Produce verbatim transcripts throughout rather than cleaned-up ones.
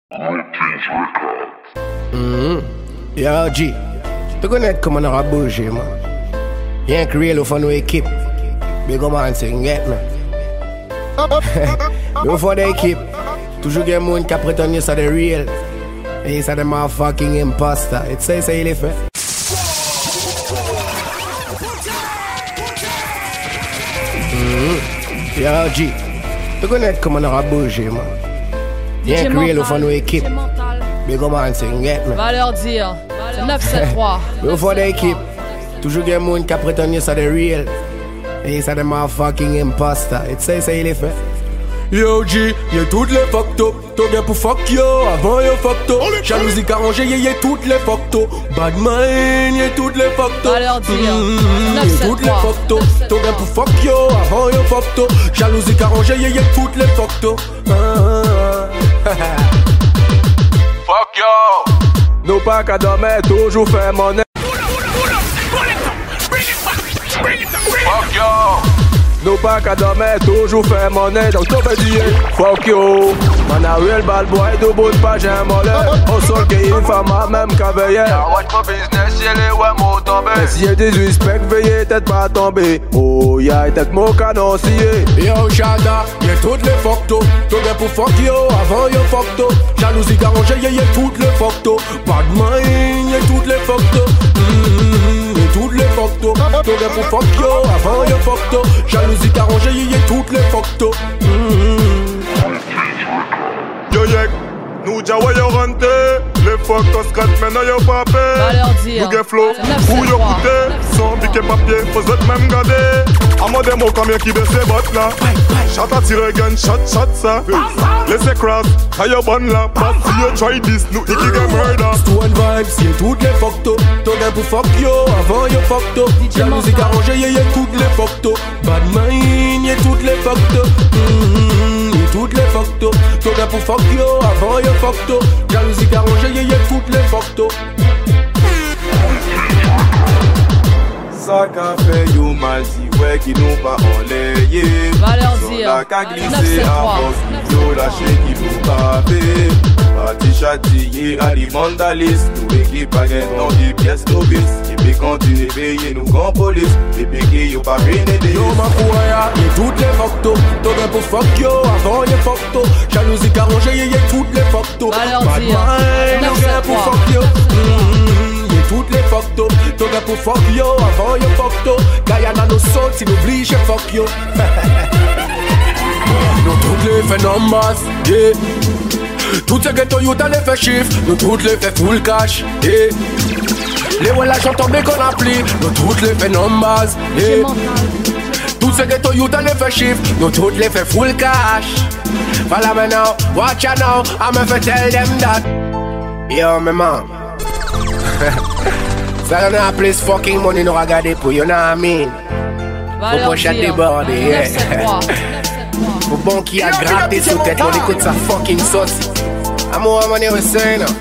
Mm-hmm. Yo, G, tu connais comment on a bougé, man. Rien que real, au fond, nous équipe. Big man, c'est une guette, man. Mais au fond de l'équipe, toujours des gens qui prétendent ça de real. Et ça de motherfucking imposter. Et tu sais, ça, il est fait. Mm-hmm. Yo, G, tu connais comment on a bougé, man. Rien que real, au fond, nous équipe. Big man, c'est une guette, man. Va leur dire, c'est neuf sept trois. Mais au fond de l'équipe, toujours des gens qui prétendent ça de real. Et ça de motherfucking imposter. Et tu sais, ça, il est fait. Yo G, y'a toutes les fucked up. T'as bien pour fuck yo, avant y'a fucked up. Jalousie arrangée, y'a y'a toutes les fucked up. Bad mind, y'a toutes les fucked up. Va leur dire, mmh, y'a toutes les fucked up. T'as bien pour fuck yo, avant y'a fucked up. Jalousie arrangée, y'a y'a toutes les fucked up. Fuck yo. Nous pas qu'à dormir, toujours fait monnaie. Fuck yo. Nous pas qu'à dormir, toujours fait monnaie. Donc t'as pas dit fuck yo. Man a real bad boy, de bout de page un mollet. Au sol qu'il femme a même qu'à veiller. Watch my business, y'a les ouais m'ont tombé. Mais si y'a des respect, veillez tête pas tomber. Oh y'a tête mon canon scié. Yo Shada, y'a toutes les fuck to. T'as bien pour fuck yo, avant y'a fuck to. Jalousie arrangée, y'a y'a toutes les fuck to. Bad mind, y'a toutes les fuck to. Y'a toutes les fuck to. T'as bien pour fuck yo, avant y'a fuck to. Jalousie arrangée, y'a toutes les fuck to. Yo yek, nous déjà ouais yo renté. Les fuck to scratch maintenant yo papé. Nous get flow, ou yo coûté. Sans piquer papier, faut être même garder. A moi des mots combien qui baisse les bottes là. Shot à tirer gun, shot, shot ça. Laissez cross, how yo bonne là. But si yo try this, nous iki get murder. Stone vibes, y'a toutes les fuck to. T'as bien pour fuck yo, avant yo fuck to. Jalousie arrangée, y'a y'a toutes les fuck to. Bad mind, y'a toutes les fuck to. Y'a toutes les fuck to. T'as bien pour fuck yo, avant yo fuck to. Jalousie arrangée, y'a y'a toutes les fuck to. Ça qu'a fait you mal si ouais qui nous pas enlayé. Va leur dire, la qu'a glissé à force yo lâché qui nous pas fait. Parti châtillé alimentaliste. Nous équipe à gain dans des pièces novices. Et puis continue payer nous grand police. Et puis qui yo pas bien aidé. Yo ma kouaya, y'a toutes les fuck to. T'as bien pour fuck yo, avant y'a fuck to. Jalousie arrangée, y'a y'a toutes les fuck to. Va leur Bad dire, mind, neuf y'a bien sept pour trois. fuck yo. Toutes les fuck to, t'as bien pour fuck yo, avant yo fuck to. Guyana nos sauts, si nous oblige fuck yo. Nous toutes les fait numbers, yeah. Toutes ces ghetto you t'as les fait chiffres, nous toutes les fait full cash, yeah. Les ouais l'argent tombé qu'on a pris, nous toutes les fait numbers, yeah. Toutes ces ghetto you t'as les fait chiffres, nous toutes les fait full cash. Follow me now, watch ya now, I'ma fi tell them that. Yo my man. Ça donne un place fucking money nous regarder pour, you know what I mean? Faut pas chatter border, yeah. Faut bon qui a gratté sous tête, on écoute sa fucking sauce. I'm all money we say now.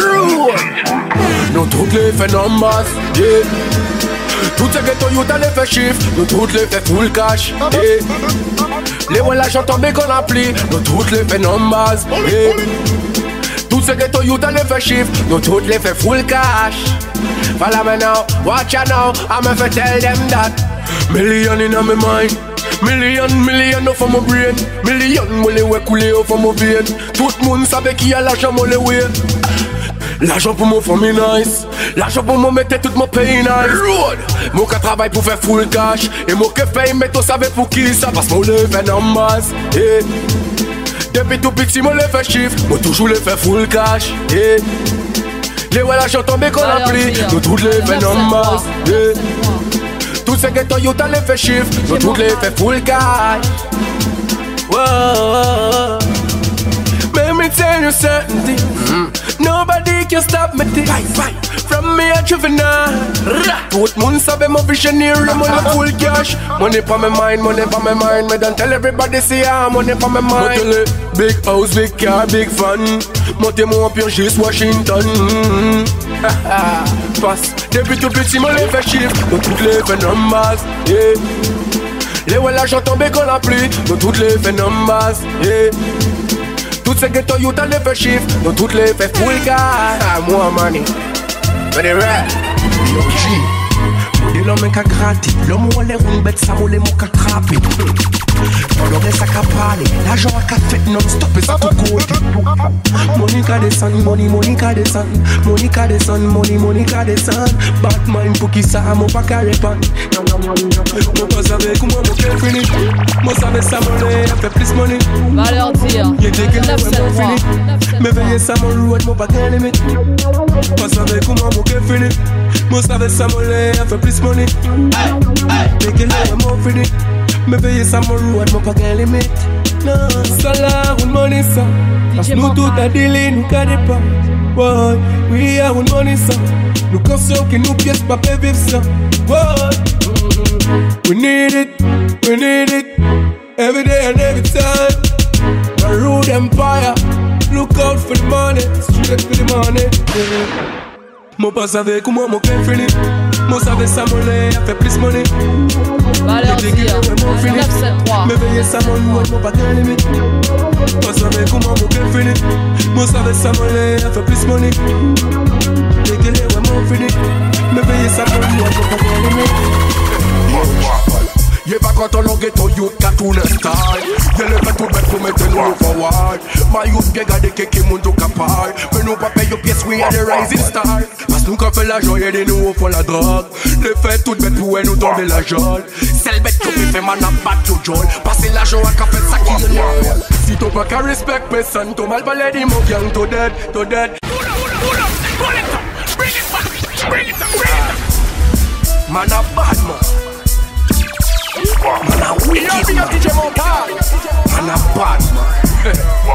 Nous toutes les fait numbers, yeah. Toutes ces ghetto you t'as les fait chiffres, nous toutes les fait full cash, yeah. Les ouais l'argent tombé qu'on a pris, nous toutes les fait numbers, yeah. Toutes ces ghetto you t'as les fait chiffres, nous toutes les fait full cash. Follow me now, watch ya now, I'ma fi tell them that. Million in my mind, million, million off of my brain. Million molle we coulé off of my vein. Tout moun sabe qui a l'argent molle we. L'argent pour moi for me nice. L'argent pour moi mettre tout mon pays nice. Road, moi qui travaille pour faire full cash. Et moi qui paye mais tout savez pour qui ça. Parce que moi le fait numbers, yeah. Depuis tout petit moi le fait chiffre, moi toujours le fait full cash, yeah. Les ouais l'argent tombé qu'on a pris, nous toutes les fait numbers, yeah. Tous ces ghetto you t'as les fait chiffre, nous toutes les fait full cash. Whoa. Let me tell you something, mm. Nobody can stop me this. From me a juvenile. Tout moun sabe mon visionnaire, le money full cash. Money pa my mind, money pa my mind. Me don't tell everybody say ah, money pa my mind. Montez le big house, big car, big fan. Montez mon empire jusqu'à Washington. Passe, depuis tout petit mon les fait chiffre, nous toutes les fait numbers, yeah. Les ouais l'argent tombé qu'on a pris, nous toutes les fait numbers, yeah. Tout se ghetto youth a le fait chiffre. Nous toutes les fait full car. Ah, more money. But the rap. Yo, G. Et l'homme est qu'à gratter. L'homme ou les roues bêtes, ça moule les mots qu'à trapper. On aurait ça qu'à parler. L'argent à qu'à fait non-stop et ça tout court. Monica descend, money, Monica descend. Monica descend, money, Monica descend. Batman pour qui ça, mon pas qu'à répondre. Moi pas savais comment mon cœur fini. Moi savais ça monnaie, fait plus money. Va leur dire. Il était que neuf sept trois. Mais veillez ça mon route, mon pas qu'à limite. Moi savais comment mon cœur fini. Moi savais ça monnaie, fait plus money. Mais que là, mon fini. Me payer ça mon road, mon pas qu'un limite. Non, salaire ou money ça. Parce que nous tout à délai, nous cadez pas. Ouais, oui, à ou money ça. Nous conscients que nous pièces pas peut vivre ça. Ouais, we need it, we need it. Every day and every time. A rude empire. Look out for the money, straight for the money. Moi pas savais comment mon cœur fini. Moi savais ça mon lait, a fait plus money. Va leur dire. neuf sept trois. Me veillez ça mon road, mon pas qu'un limite. Moi savais comment mon cœur fini. Moi savais ça mon lait, a fait plus money. Dégueulé, ouais mon fini. Me veillez ça mon road, mon pas qu'un limite. Y'a pas quand on ghetto youth qu'a tout le style. Y'a le fait tout bête pour mettre nous forward. Ma youth bien gardé quelqu'un monde capable. Mais nous pas payer pièces, we are the rising star. Parce que nous qu'on fait la joie et des nous font la drogue. Le fait tout bête pour nous tomber la joie. C'est le bête qu'on fait man a bat to joy. Passer la joie à café ça qui est là. Si t'as pas qu'à respect personne, t'as mal balé dis mon gang, t'es dead, t'es dead. Man a bad man. Man a wicked man. Man a bad man.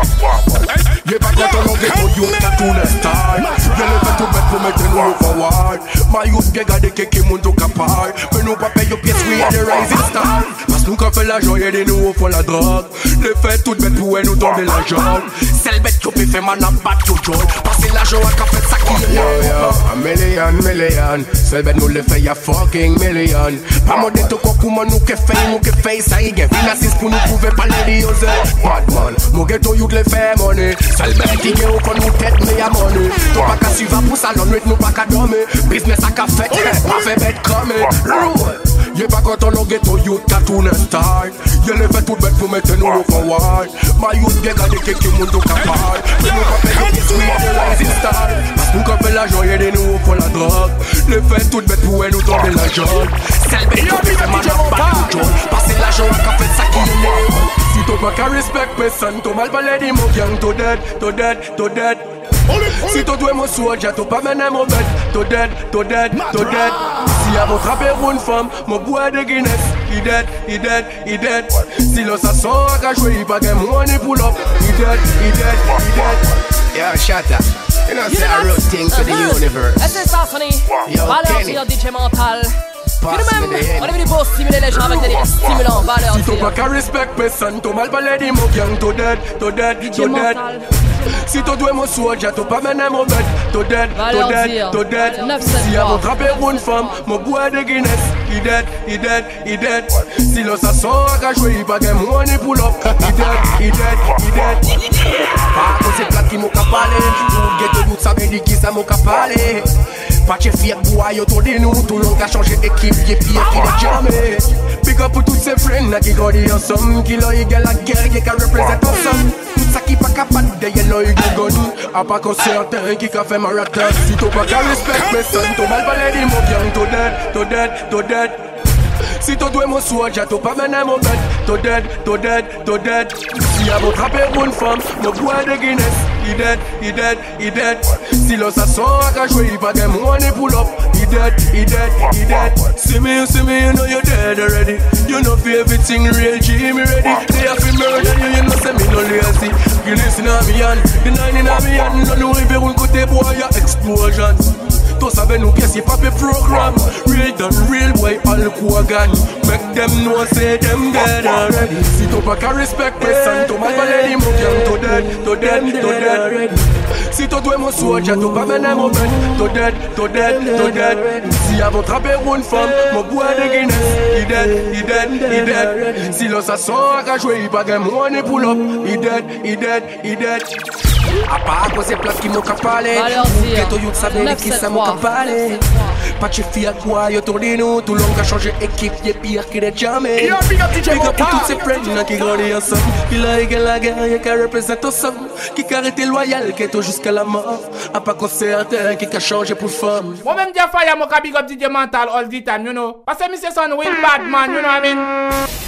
Y'a pas quand on ghetto youth qu'a tout le style. Y'a le fait tout bête pour mettre nous forward. Ma youth bien gardé quelqu'un monde capable. Mais nous pas payer pièces, we are the rising star. Parce que nous qu'on fait la joie et des nous font la drogue. Le fait tout bête pour nous tomber la joie. C'est le bête qu'on peut faire man a bat to joy. Passer la joie à café ça qui est là. A million, million. C'est le bête nous le fait y'a fucking million. Pas mon déto quoi comment nous que fait, nous que fait ça y est. Finacis pour nous prouver pas les dioses. Bad man, mon ghetto youth le fait money. C'est le bête qui est au fond nous tête mais y'a money. T'as pas qu'à suivre pour ça, l'on nous pas qu'à dormir. Business à café, pas fait bête comme y'a pas quand on ghetto youth qu'a tout le style. Y'a le fait tout bête pour mettre nous au forward. Ma youth bien gardé quelqu'un monde capable. Mais nous pas payer pièces, we are the rising star. Parce que nous qu'on fait la joie et des nous font la drogue. Le fait tout bête pour nous tomber la joie. C'est le bête qu'on fait man a bat to joy. Passer la joie à café ça qui est là. Si t'as pas qu'à respect personne, t'as mal balé dis mon gang, t'es dead, t'es dead, t'es dead. Si t'as doué mon soldier, t'as pas mené mon bête. T'es dead, t'es dead, t'es dead. Si y'a mon frappé pour une femme, mon bois de Guinness. He dead, he dead, he dead. Si l'on s'assoit à jouer, il pas gagne money pull up. He dead, he dead, he dead. Yo, shut up. You know, say I wrote things for the universe. Est-ce que ça sonne? Va leur dire D J Mental. Puis nous-mêmes, on est venu pour stimuler les gens avec des délires stimulants. Va leur dire. Si t'as pas qu'à respect personne, t'as mal balé dis mon gang, t'es dead, t'es dead, t'es dead. Si t'as doué mon soldier, t'as pas mené mon bête. T'es dead, t'es dead, t'es dead. Si y'a mon frappé pour une femme, mon bois de Guinness. He dead, he dead, he dead. Si l'on s'assoit à jouer, il pas gagne money pull up. He dead, he dead, he dead. Pas que c'est plat qui m'ont qu'à parler. Tout ghetto youth, ça veut dire qui ça m'ont qu'à parler. Pas de fier bois autour de nous, tout le monde a changé d'équipe, y'a pire qui n'est jamais. Big up pour tous ces friends qui grandissent ensemble, qui l'ont égal la guerre, qui représente ensemble. Tout ça qui pas capable de y'a l'œil de gun, à pas qu'on certain qui a fait marathon. Si t'as pas qu'à respect personne, t'as mal balé dis mon gang, t'es dead, t'es dead, t'es dead. Si t'as doué mon soldier, t'as pas mené mon bête. T'es dead, t'es dead, t'es dead. Si y'a mon frappé pour une femme, mon bois de Guinness. He dead, he dead, he dead. Si l'on s'assoit à jouer, il pas gagne money pull up. He dead, he dead, he dead. See me, you see me, you know you're dead already. You know for everything real, G, me ready. They have to murder you, you know say me no lazy. Guinness in a me hand, the nine in a me hand. No know if you will go to boy, your explosions. to savent nous pièces, pas pe programme. Real done real boy, all Kuagan. Make them know say them dead already. Si to pas qu'à respect personne, to mal parler di mon gang, to dead, to dead, to dead. Si to dois mon soldier, to pas mener mon bed, to dead, to dead, to dead. Si avant trapper une femme, mon bois de Guinness, he dead, he dead, he dead. Si l'on s'assoit à jouer, il pas gagne money pull up, he dead, he dead, he dead. A part quoi c'est place qui m'ont capalé. Ghetto youth savait qui ça m'ont capalé. Pas de fille à quoi, yo tourné nous. Tout le monde a changé équipe, y'a pire qu'il est jamais. Big up pour toutes ces friends qui grandissent ensemble. Qui l'a égal la guerre, y'a qui représente ensemble. Qui a arrêté loyal, ghetto jusqu'à la mort. A pas qu'on certain, qui a changé pour femme. Moi-même, j'ai failli à mon big up D J Mental all the time, you know. Parce que monsieur son will bad man, you know what I mean?